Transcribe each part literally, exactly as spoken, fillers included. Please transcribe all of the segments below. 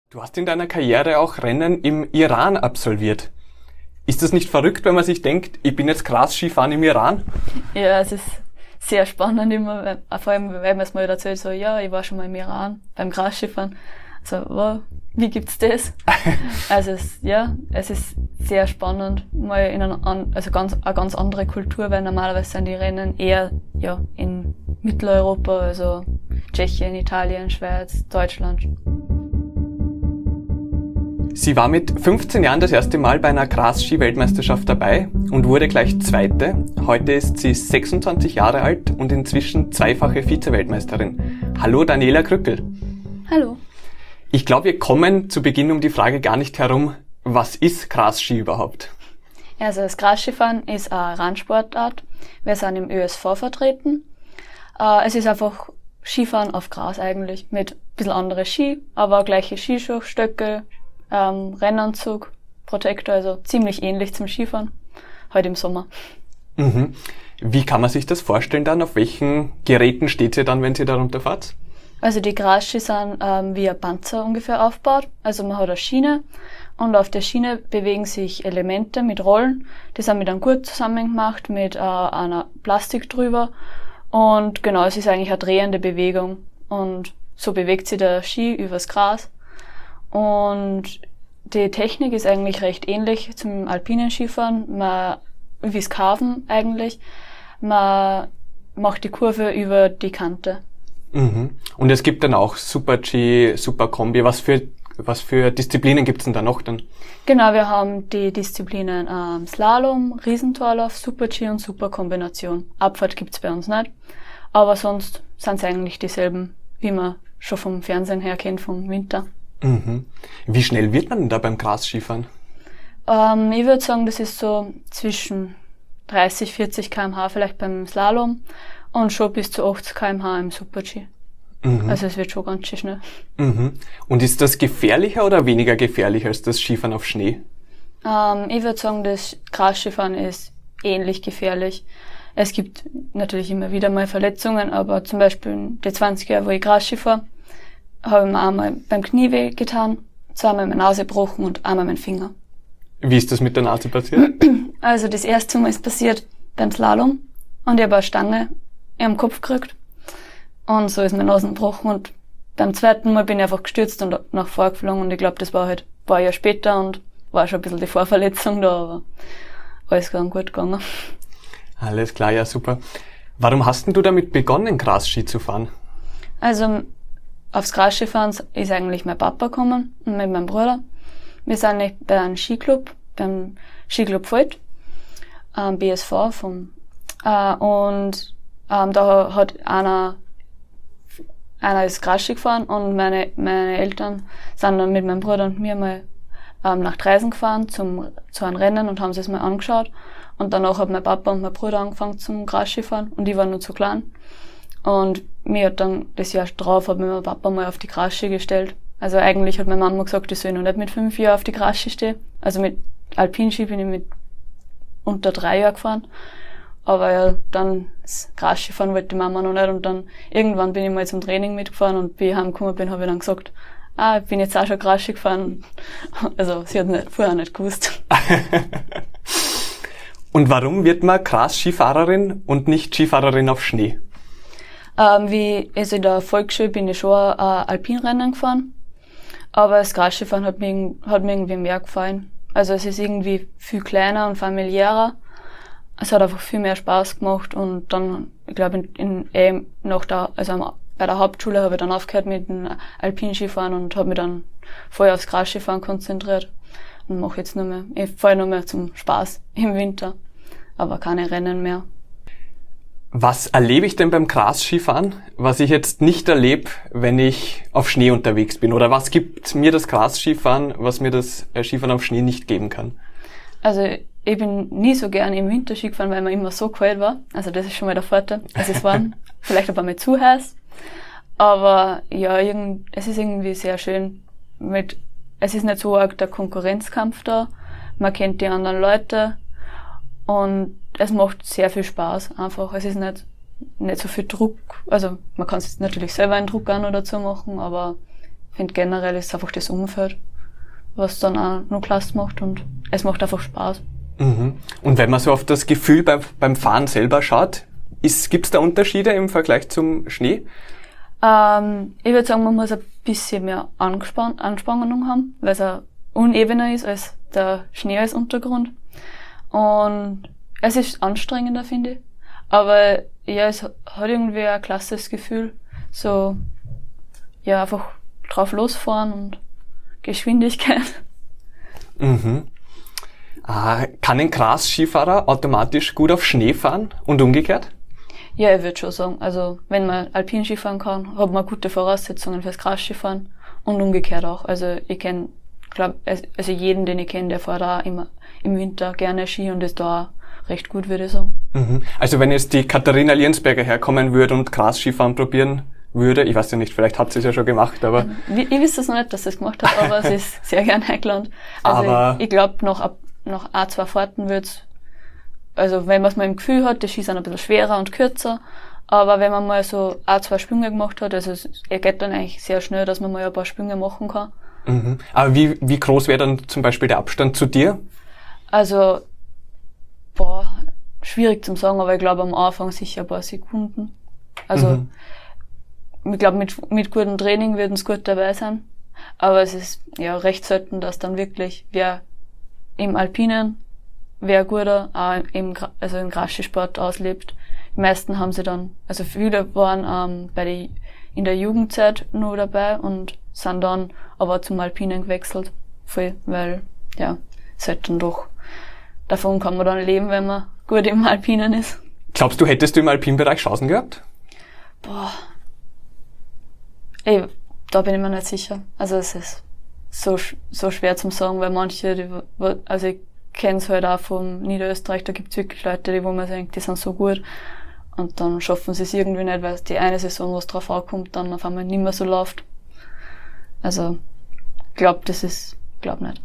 Du hast in deiner Karriere auch Rennen im Iran absolviert. Ist das nicht verrückt, wenn man sich denkt, ich bin jetzt Gras-Skifahren im Iran? Ja, es ist sehr spannend immer, vor allem, weil man es mal erzählt, so, ja, ich war schon mal im Iran beim Gras-Skifahren. Also, wow, wie gibt's das? Also, es, ja, es ist sehr spannend, mal in einer, also ganz, eine ganz andere Kultur, weil normalerweise sind die Rennen eher, ja, in Mitteleuropa, also Tschechien, Italien, Schweiz, Deutschland. Sie war mit fünfzehn Jahren das erste Mal bei einer Gras-Ski-Weltmeisterschaft dabei und wurde gleich Zweite. Heute ist sie sechsundzwanzig Jahre alt und inzwischen zweifache Vize-Weltmeisterin. Hallo Daniela Krückel. Hallo. Ich glaube, wir kommen zu Beginn um die Frage gar nicht herum, was ist Gras-Ski überhaupt? Also das Gras-Skifahren ist eine Randsportart. Wir sind im Ö S V vertreten. Es ist einfach Skifahren auf Gras eigentlich, mit ein bisschen andere Ski, aber gleiche Skischuhe, Stöcke, ähm, Rennanzug, Protektor, also ziemlich ähnlich zum Skifahren, heute im Sommer. Mhm. Wie kann man sich das vorstellen dann? Auf welchen Geräten steht ihr dann, wenn ihr darunter fahrt? Also die Gras-Ski sind ähm, wie ein Panzer ungefähr aufgebaut. Also man hat eine Schiene und auf der Schiene bewegen sich Elemente mit Rollen. Die sind mit einem Gurt zusammengemacht, mit äh, einer Plastik drüber. Und genau, es ist eigentlich eine drehende Bewegung. Und so bewegt sich der Ski übers Gras. Und die Technik ist eigentlich recht ähnlich zum alpinen Skifahren. Man, wie Skarven eigentlich. Man macht die Kurve über die Kante. Mhm. Und es gibt dann auch Super-G, Super-Kombi. Was für, was für Disziplinen gibt's denn da noch dann? Genau, wir haben die Disziplinen ähm, Slalom, Riesentorlauf, Super-G und Super-Kombination. Abfahrt gibt's bei uns nicht. Aber sonst sind es eigentlich dieselben, wie man schon vom Fernsehen her kennt, vom Winter. Mhm. Wie schnell wird man denn da beim Gras-Skifahren? Ähm, ich würde sagen, das ist so zwischen dreißig, vierzig Kilometer pro Stunde vielleicht beim Slalom und schon bis zu achtzig Kilometer pro Stunde im Super-G. Mhm. Also es wird schon ganz schön schnell. Mhm. Und ist das gefährlicher oder weniger gefährlich als das Skifahren auf Schnee? Ähm, ich würde sagen, das Gras-Skifahren ist ähnlich gefährlich. Es gibt natürlich immer wieder mal Verletzungen, aber zum Beispiel in den zwanzig Jahren, wo ich Gras-Ski fahre, habe ich mir einmal beim Knie weh getan, zweimal meine Nase gebrochen und einmal meinen Finger. Wie ist das mit der Nase passiert? Also das erste Mal ist passiert beim Slalom und ich habe eine Stange am Kopf gekriegt und so ist meine Nase gebrochen und beim zweiten Mal bin ich einfach gestürzt und nach vorgeflogen und ich glaube, das war halt ein paar Jahre später und war schon ein bisschen die Vorverletzung da, aber alles ganz gut gegangen. Alles klar, ja super. Warum hast denn du damit begonnen, Gras-Ski zu fahren? Also aufs Gras-Skifahren ist eigentlich mein Papa gekommen und mit meinem Bruder. Wir sind nicht bei einem Skiclub, beim Skiclub Voigt, ähm, B S V vom, äh, und ähm, da hat einer, einer ist Gras-Ski gefahren und meine, meine Eltern sind dann mit meinem Bruder und mir mal ähm, nach Dreisen gefahren zum, zu einem Rennen und haben sich das mal angeschaut. Und danach hat mein Papa und mein Bruder angefangen zum Gras-Skifahren und ich war nur zu klein. Und mir hat dann das Jahr drauf, hat mir mein Papa mal auf die Gras-Ski gestellt. Also eigentlich hat meine Mama gesagt, ich soll noch nicht mit fünf Jahren auf die Gras-Ski stehen. Also mit Alpinski bin ich mit unter drei Jahren gefahren. Aber ja, dann das Gras-Ski fahren wollte die Mama noch nicht. Und dann irgendwann bin ich mal zum Training mitgefahren und wie ich heimgekommen bin, habe ich dann gesagt, ah, ich bin jetzt auch schon Gras-Ski gefahren. Also sie hat nicht, vorher nicht gewusst. Und warum wird man Gras-Skifahrerin und nicht Skifahrerin auf Schnee? Ähm, wie, also in der Volksschule bin ich schon äh, Alpinrennen gefahren, aber das Gras-Skifahren hat mir, hat mir irgendwie mehr gefallen. Also es ist irgendwie viel kleiner und familiärer. Es hat einfach viel mehr Spaß gemacht und dann, ich glaube, in, in, eh, nach der, also bei der Hauptschule habe ich dann aufgehört mit dem Alpinskifahren und habe mich dann voll aufs Gras-Skifahren konzentriert und mache jetzt nur mehr, ich fahre nur mehr zum Spaß im Winter, aber keine Rennen mehr. Was erlebe ich denn beim Gras-Skifahren, was ich jetzt nicht erlebe, wenn ich auf Schnee unterwegs bin? Oder was gibt mir das Gras-Skifahren, was mir das Skifahren auf Schnee nicht geben kann? Also ich bin nie so gern im Winter Ski gefahren, weil mir immer so kalt war. Also das ist schon mal der Vorteil. Also es war vielleicht ein paar Mal zu heiß. Aber ja, irgend, es ist irgendwie sehr schön. Mit, es ist nicht so arg der Konkurrenzkampf da. Man kennt die anderen Leute. Und es macht sehr viel Spaß einfach. Es ist nicht, nicht so viel Druck. Also man kann es natürlich selber einen Druck an oder dazu machen, aber finde generell ist einfach das Umfeld, was dann auch noch klasse macht und es macht einfach Spaß. Mhm. Und wenn man so auf das Gefühl beim, beim Fahren selber schaut, gibt es da Unterschiede im Vergleich zum Schnee? Ähm, ich würde sagen, man muss ein bisschen mehr Anspann- Anspannung haben, weil es auch unebener ist als der Schnee als Untergrund. Und es ist anstrengender, finde ich. Aber ja, es hat irgendwie ein klasses Gefühl. So, ja, einfach drauf losfahren und Geschwindigkeit. Mhm. Ah, kann ein Gras-Skifahrer automatisch gut auf Schnee fahren und umgekehrt? Ja, ich würde schon sagen. Also, wenn man Alpin-Ski fahren kann, hat man gute Voraussetzungen fürs Gras-Skifahren und umgekehrt auch. Also, ich kenne, glaub, also jeden, den ich kenne, der fährt auch immer im Winter gerne Ski und ist da auch recht gut, würde ich sagen. Mhm. Also, wenn jetzt die Katharina Liensberger herkommen würde und Gras-Skifahren probieren würde, ich weiß ja nicht, vielleicht hat sie es ja schon gemacht, aber... Ich, ich wüsste es noch nicht, dass sie es gemacht hat, aber sie ist sehr gern eingeladen. Also, aber ich, ich glaube, noch ab, noch ein, zwei Fahrten wird's, also wenn man es mal im Gefühl hat, die Ski sind ein bisschen schwerer und kürzer, aber wenn man mal so ein, zwei Sprünge gemacht hat, also es, er geht dann eigentlich sehr schnell, dass man mal ein paar Sprünge machen kann. Mhm. Aber wie, wie groß wäre dann zum Beispiel der Abstand zu dir? Also, boah, schwierig zum sagen, aber ich glaube am Anfang sicher ein paar Sekunden. Also, Mhm. ich glaube, mit, mit gutem Training würden es gut dabei sein. Aber es ist ja recht selten, dass dann wirklich wer im Alpinen, wer guter, auch im, Gra- also im Grasskisport auslebt. Die meisten haben sie dann, also viele waren ähm, bei die, in der Jugendzeit nur dabei und sind dann aber zum Alpinen gewechselt. Voll, weil, ja, es halt dann doch, davon kann man dann leben, wenn man gut im Alpinen ist. Glaubst du, hättest du im Alpinbereich Chancen gehabt? Boah. Ey, da bin ich mir nicht sicher. Also es ist so sch- so schwer zum sagen, weil manche, die, wo- also ich kenne es halt auch vom Niederösterreich, da gibt's wirklich Leute, die wo man denkt, die sind so gut und dann schaffen sie es irgendwie nicht, weil die eine Saison, wo es drauf ankommt, dann auf einmal nicht mehr so läuft. Also ich glaube, das ist, glaub nicht.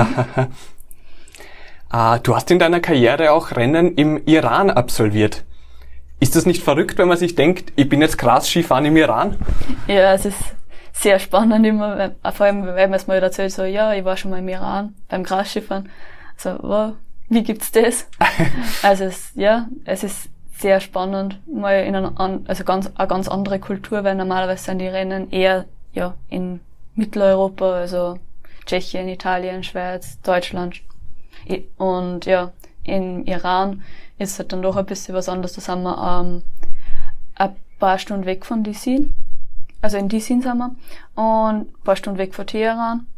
Ah, du hast in deiner Karriere auch Rennen im Iran absolviert. Ist das nicht verrückt, wenn man sich denkt, ich bin jetzt Gras-Skifahren im Iran? Ja, es ist sehr spannend immer, weil- vor allem, wenn man es mal erzählt, so, ja, ich war schon mal im Iran beim Grasskifahren. So, wow, wie gibt's das? Also, es, ja, es ist sehr spannend, mal in einer, an- also ganz, eine ganz andere Kultur, weil normalerweise sind die Rennen eher, ja, in Mitteleuropa, also Tschechien, Italien, Schweiz, Deutschland. I- Und ja, im Iran ist halt dann doch ein bisschen was anderes. Da sind wir ähm, ein paar Stunden weg von Disin. Also in Disin sind wir. Und ein paar Stunden weg von Teheran.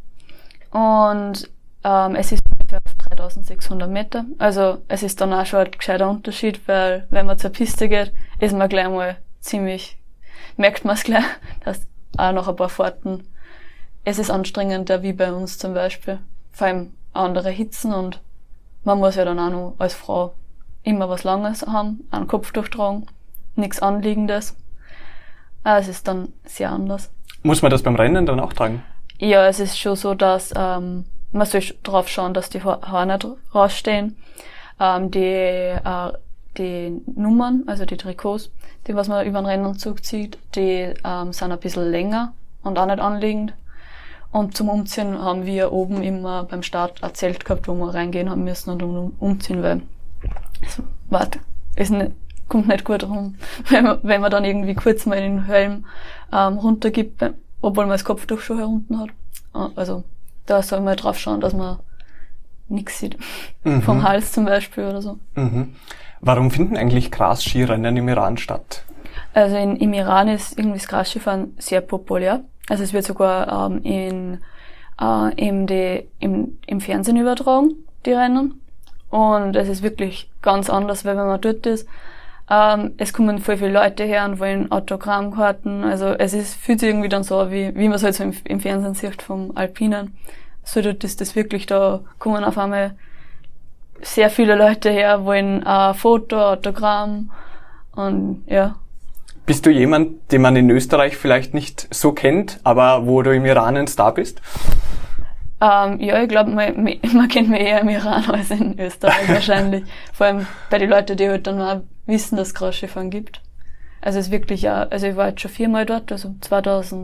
Und ähm, es ist ungefähr auf dreitausendsechshundert Meter. Also es ist dann auch schon ein gescheiter Unterschied, weil wenn man zur Piste geht, ist man gleich mal ziemlich, merkt man es gleich, dass auch nach ein paar Fahrten, es ist anstrengender wie bei uns zum Beispiel. Vor allem andere Hitzen und man muss ja dann auch noch als Frau immer was Langes haben, einen Kopftuch tragen, nichts Anliegendes. Also es ist dann sehr anders. Muss man das beim Rennen dann auch tragen? Ja, es ist schon so, dass ähm, man soll drauf schauen, dass die Haare nicht rausstehen. Ähm, die, äh, die Nummern, also die Trikots, die was man über den Rennanzug zieht, die ähm, sind ein bisschen länger und auch nicht anliegend. Und zum Umziehen haben wir oben immer beim Start ein Zelt gehabt, wo wir reingehen haben müssen und um, umziehen, weil es warte, ist nicht, kommt nicht gut rum, wenn man, wenn man dann irgendwie kurz mal den Helm ähm, runtergibt, obwohl man das Kopftuch schon herunten hat. Also da soll man drauf schauen, dass man nichts sieht. Mhm. Vom Hals zum Beispiel oder so. Mhm. Warum finden eigentlich Gras-Skirennen im Iran statt? Also in, im Iran ist irgendwie das Grasskifahren sehr populär. Also es wird sogar ähm, in, äh, im, die, im, im Fernsehen übertragen, die Rennen. Und es ist wirklich ganz anders, weil wenn man dort ist, ähm, es kommen voll viele Leute her und wollen Autogrammkarten. Also es ist, fühlt sich irgendwie dann so, wie, wie man es halt so im, im Fernsehen sieht vom Alpinen. So dort ist das wirklich, da kommen auf einmal sehr viele Leute her, wollen ein Foto, Autogramm und ja. Bist du jemand, den man in Österreich vielleicht nicht so kennt, aber wo du im Iran ein Star bist? Ähm, ja, ich glaube, man, man kennt mich eher im Iran als in Österreich wahrscheinlich. Vor allem bei den Leuten, die halt dann mal wissen, dass es Grasskifahren gibt. Also es ist wirklich, ja, also ich war jetzt schon viermal dort, also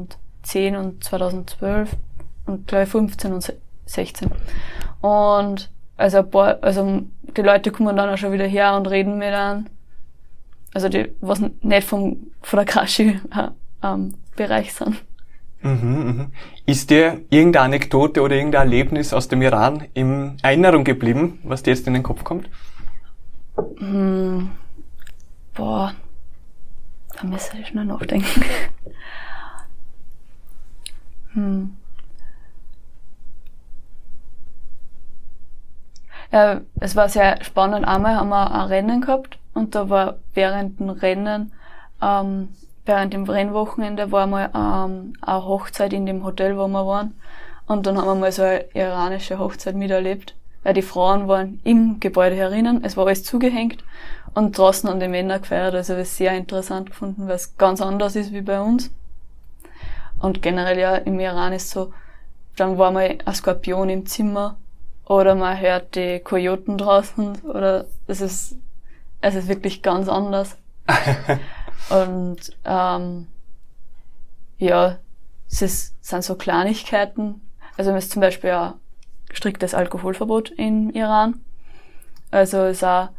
zweitausendzehn und zweitausendzwölf und gleich fünfzehn und sechzehn. Und also ein paar, also die Leute kommen dann auch schon wieder her und reden mit an. Also die, was nicht vom, von der Krashi-Bereich sind. Mhm, mhm. Ist dir irgendeine Anekdote oder irgendein Erlebnis aus dem Iran in Erinnerung geblieben, was dir jetzt in den Kopf kommt? Hm, boah, da müsste ich schnell nachdenken. hm. Ja, es war sehr spannend. Einmal haben wir ein Rennen gehabt und da war während dem Rennen, ähm, während dem Rennwochenende war mal ähm, eine Hochzeit in dem Hotel, wo wir waren. Und dann haben wir mal so eine iranische Hochzeit miterlebt, weil die Frauen waren im Gebäude herinnen, es war alles zugehängt und draußen haben die Männer gefeiert. Also das ist sehr interessant gefunden, weil es ganz anders ist wie bei uns. Und generell ja im Iran ist so, dann war mal ein Skorpion im Zimmer oder man hört die Kojoten draußen oder es ist, es ist wirklich ganz anders. Und ähm, ja, es ist, sind so Kleinigkeiten. Also es ist zum Beispiel ein striktes Alkoholverbot im Iran. Also es ist auch,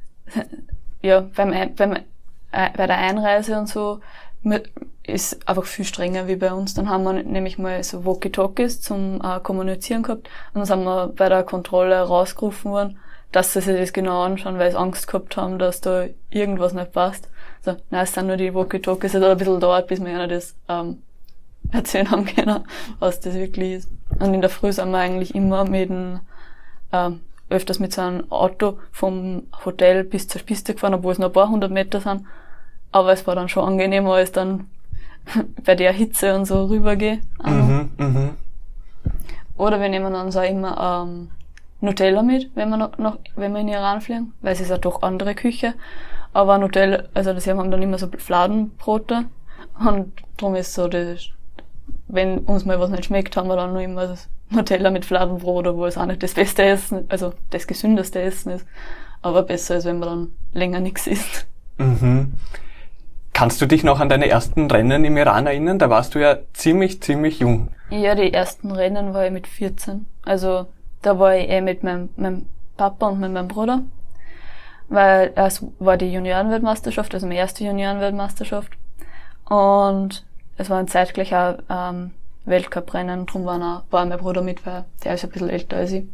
ja, beim, beim, äh, bei der Einreise und so ist einfach viel strenger wie bei uns. Dann haben wir nämlich mal so Walkie-Talkies zum äh, Kommunizieren gehabt und dann sind wir bei der Kontrolle rausgerufen worden, dass sie sich das genau anschauen, weil sie Angst gehabt haben, dass da irgendwas nicht passt. So, nein, es sind nur die Walkie-Talkies, es hat ein bisschen dauert, bis wir ihnen das ähm, erzählen haben können, was das wirklich ist. Und in der Früh sind wir eigentlich immer mit dem, ähm, öfters mit so einem Auto vom Hotel bis zur Piste gefahren, obwohl es nur ein paar hundert Meter sind. Aber es war dann schon angenehmer, als dann bei der Hitze und so rübergehe. Mhm, mhm. Oder wir nehmen dann so immer ähm, Nutella mit, wenn wir noch, noch wenn wir in Iran fliegen, weil es ist ja doch andere Küche. Aber Nutella, also das haben dann immer so Fladenbrote und darum ist so, das, wenn uns mal was nicht schmeckt, haben wir dann noch immer das Nutella mit Fladenbrot, obwohl es auch nicht das beste Essen, also das gesündeste Essen ist, aber besser ist, wenn man dann länger nichts isst. Mhm. Kannst du dich noch an deine ersten Rennen im Iran erinnern? Da warst du ja ziemlich, ziemlich jung. Ja, die ersten Rennen war ich mit vierzehn. Also da war ich eh mit meinem, meinem Papa und mit meinem Bruder. Weil es war die Juniorenweltmeisterschaft, also meine erste Juniorenweltmeisterschaft. Und es war ein zeitgleich auch ähm, Weltcuprennen, darum war, auch, war mein Bruder mit, weil der ist ein bisschen älter als ich.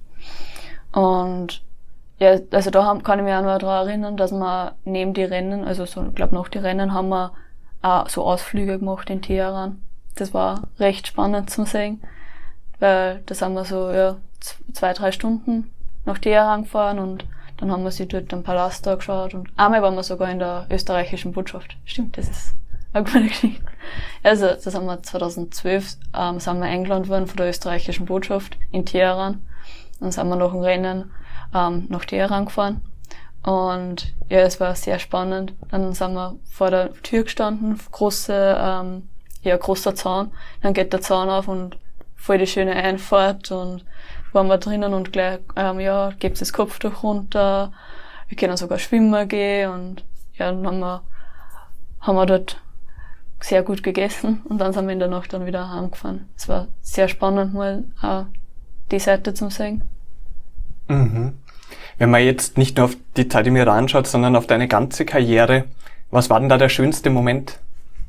Und ja, also da haben, kann ich mich auch noch daran erinnern, dass wir neben die Rennen, also so, ich glaube nach die Rennen, haben wir auch so Ausflüge gemacht in Teheran. Das war recht spannend zum sehen, weil da sind wir so ja, zwei, drei Stunden nach Teheran gefahren und dann haben wir sich dort den Palast angeschaut und einmal waren wir sogar in der österreichischen Botschaft. Stimmt, das ist eine gute Geschichte. Also, das haben wir zweitausendzwölf, ähm, sind wir eingeladen worden von der österreichischen Botschaft in Teheran. Dann sind wir nach dem Rennen ähm, nach Teheran gefahren. Und ja, es war sehr spannend. Dann sind wir vor der Tür gestanden, große, ähm, ja, großer Zaun. Dann geht der Zaun auf und voll die schöne Einfahrt und waren wir drinnen und gleich, ähm, ja, gibt's das Kopftuch runter, wir können sogar schwimmen gehen und ja, dann haben wir, haben wir dort sehr gut gegessen und dann sind wir in der Nacht dann wieder heimgefahren. Es war sehr spannend, mal auch die Seite zu sehen. Mhm. Wenn man jetzt nicht nur auf die Zeit im Iran schaut, sondern auf deine ganze Karriere, was war denn da der schönste Moment?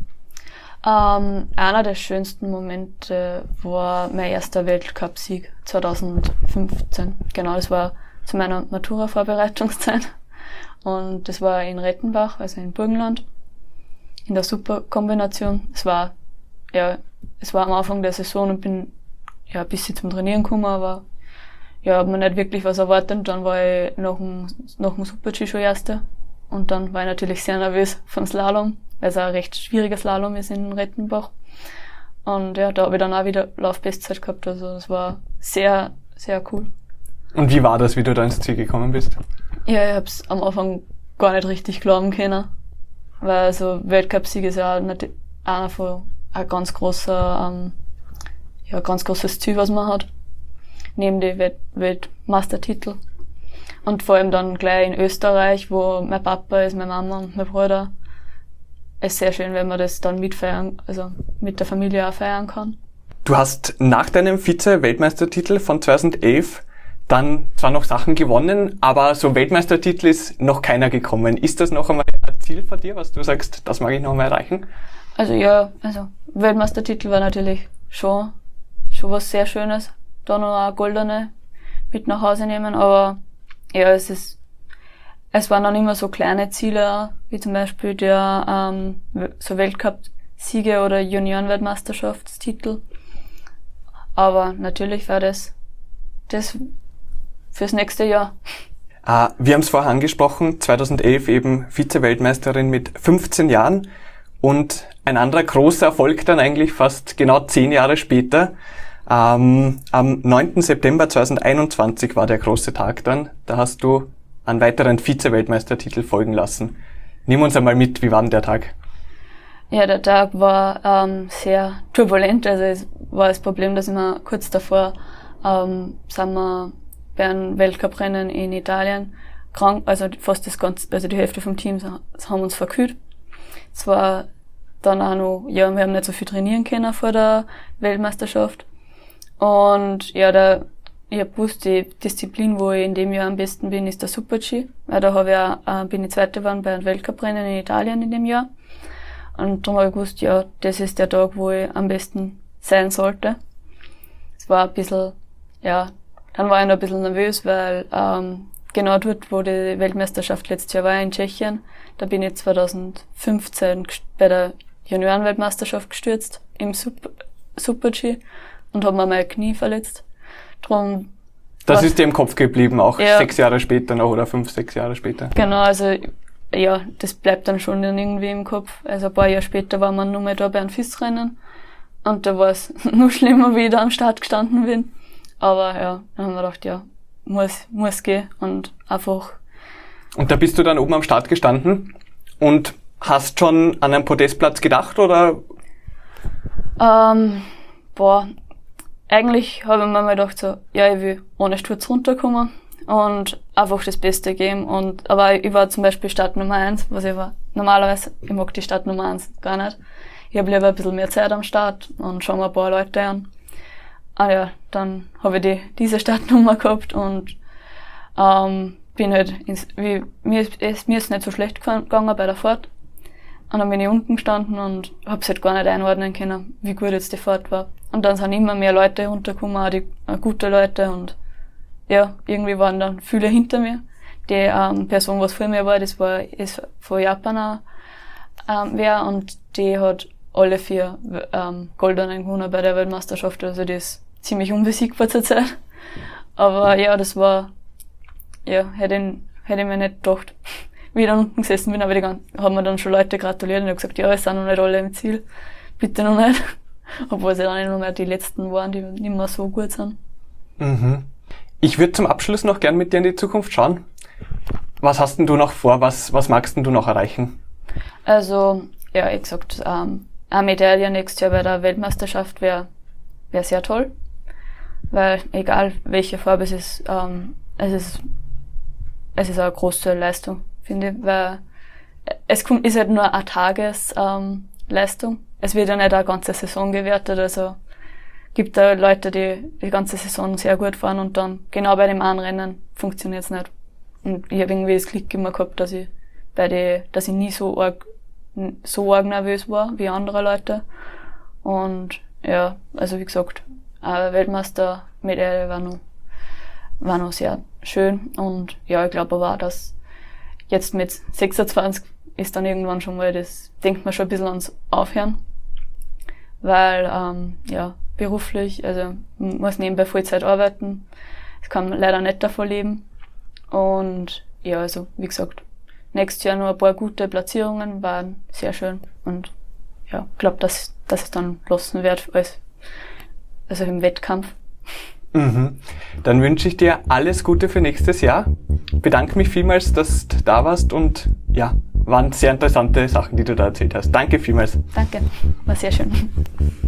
Ähm, einer der schönsten Momente war mein erster Weltcupsieg zweitausendfünfzehn. Genau, das war zu meiner Matura-Vorbereitungszeit. Und das war in Rettenbach, also in Burgenland, in der Superkombination. Es war, ja, es war am Anfang der Saison und bin, ja, ein bisschen zum Trainieren gekommen, aber, ja, hab mir nicht wirklich was erwartet. Dann war ich nach dem, nach dem Super-G schon Erster. Und dann war ich natürlich sehr nervös vom Slalom, weil es ein recht schwieriger Slalom ist in Rettenbach. Und ja, da habe ich dann auch wieder Laufbestzeit gehabt, also das war sehr, sehr cool. Und wie war das, wie du da ins Ziel gekommen bist? Ja, ich hab's am Anfang gar nicht richtig glauben können, weil also Weltcupsieg ist ja auch nicht einer von ein ganz großer, ähm, ja, ganz großes Ziel, was man hat, neben die Welt Weltmeistertitel. Und vor allem dann gleich in Österreich, wo mein Papa ist, meine Mama und mein Bruder. es ist sehr schön, wenn man das dann mitfeiern, also mit der Familie auch feiern kann. Du hast nach deinem Vize-Weltmeistertitel von zweitausendelf dann zwar noch Sachen gewonnen, aber so Weltmeistertitel ist noch keiner gekommen. Ist das noch einmal ein Ziel von dir, was du sagst, das mag ich noch einmal erreichen? Also ja, also Weltmeistertitel war natürlich schon, schon was sehr Schönes. Da noch eine goldene mit nach Hause nehmen, aber ja, es ist, es waren dann immer so kleine Ziele, wie zum Beispiel der ähm, so Weltcup-Siege oder Junioren-Weltmeisterschaftstitel. Aber natürlich war das das fürs nächste Jahr. Ah, wir haben es vorher angesprochen, zweitausendelf eben Vize-Weltmeisterin mit fünfzehn Jahren und ein anderer großer Erfolg dann eigentlich fast genau zehn Jahre später. Ähm, am neunten September zweitausendeinundzwanzig war der große Tag dann. Da hast du einen weiteren Vize-Weltmeistertitel folgen lassen. Nimm uns einmal mit, wie war denn der Tag? Ja, der Tag war ähm, sehr turbulent. Also es war das Problem, dass wir kurz davor ähm, sind wir bei einem Weltcuprennen in Italien krank, also fast das ganze, also die Hälfte vom Team haben uns verkühlt. Es war dann auch noch, ja, wir haben nicht so viel trainieren können vor der Weltmeisterschaft. Und ja, da, ich hab gewusst, die Disziplin, wo ich in dem Jahr am besten bin, ist der Super-G. Weil da habe ich auch, äh, bin ich Zweite geworden bei einem Weltcuprennen in Italien in dem Jahr. Und darum habe ich gewusst, ja, das ist der Tag, wo ich am besten sein sollte. Es war ein bisschen, ja, dann war ich noch ein bisschen nervös, weil ähm, genau dort, wo die Weltmeisterschaft letztes Jahr war, in Tschechien, da bin ich zweitausendfünfzehn bei der Junioren-Weltmeisterschaft gestürzt im Super- Super-G und habe mir mein Knie verletzt. Drum das ist dir im Kopf geblieben, auch ja, sechs Jahre später noch oder fünf, sechs Jahre später? Genau, also ja, das bleibt dann schon irgendwie im Kopf. Also ein paar Jahre später war man nur mal da bei einem F I S-Rennen und da war es noch schlimmer, wie ich da am Start gestanden bin. Aber ja, dann haben wir gedacht, ja, muss, muss gehen und einfach. Und da bist du dann oben am Start gestanden und hast schon an einen Podestplatz gedacht, oder? Ähm, boah, eigentlich habe ich mir mal gedacht so, ja, ich will ohne Sturz runterkommen und einfach das Beste geben. Und, aber ich war zum Beispiel Start Nummer eins, was ich war. Normalerweise, ich mag die Start Nummer eins gar nicht. Ich habe lieber ein bisschen mehr Zeit am Start und schaue mir ein paar Leute an. Ah ja, dann habe ich die, diese Startnummer gehabt und ähm, bin halt, ins, wie, mir, ist, mir ist nicht so schlecht gegangen bei der Fahrt. Und dann bin ich unten gestanden und hab's halt gar nicht einordnen können, wie gut jetzt die Fahrt war. Und dann sind immer mehr Leute runtergekommen, auch die äh, gute Leute, und ja, irgendwie waren dann viele hinter mir. Die ähm, Person, was vor mir war, das war ist von Japan auch, ähm, wer, und die hat alle vier ähm, Goldenen gewonnen bei der Weltmeisterschaft, also die ist ziemlich unbesiegbar zur Zeit. Aber ja, das war, ja, hätte ich, hätte ich mir nicht gedacht. Wie ich dann unten gesessen bin, aber die ganzen, haben mir dann schon Leute gratuliert und ich habe gesagt, ja, es sind noch nicht alle im Ziel. Bitte noch nicht. Obwohl sie dann noch mehr die letzten waren, die nicht mehr so gut sind. Mhm. Ich würde zum Abschluss noch gern mit dir in die Zukunft schauen. Was hast denn du noch vor? Was, was magst denn du noch erreichen? Also, ja, wie gesagt, ähm, eine Medaille nächstes Jahr bei der Weltmeisterschaft wäre wär sehr toll. Weil, egal welche Farbe es ist, ähm, es ist, es ist eine große Leistung, finde ich, weil es kommt, ist halt nur eine Tagesleistung. Ähm, es wird ja nicht eine ganze Saison gewertet, also gibt da Leute, die die ganze Saison sehr gut fahren und dann genau bei dem einen Rennen funktioniert es nicht. Und ich habe irgendwie das Glück immer gehabt, dass ich bei die, dass ich nie so arg, so arg nervös war wie andere Leute. Und ja, also wie gesagt, eine Weltmeistermedaille war noch, war noch sehr schön. Und ja, ich glaube aber auch, dass jetzt mit sechsundzwanzig ist dann irgendwann schon mal, das denkt man schon ein bisschen ans Aufhören. Weil, ähm, ja, beruflich, also man muss nebenbei Vollzeit arbeiten. Ich kann leider nicht davon leben. Und ja, also wie gesagt, nächstes Jahr noch ein paar gute Platzierungen waren sehr schön. Und ja, ich glaube, dass, dass es dann lassen wird, als, also im Wettkampf. Mhm. Dann wünsche ich dir alles Gute für nächstes Jahr. Bedanke mich vielmals, dass du da warst, und ja, waren sehr interessante Sachen, die du da erzählt hast. Danke vielmals. Danke, war sehr schön.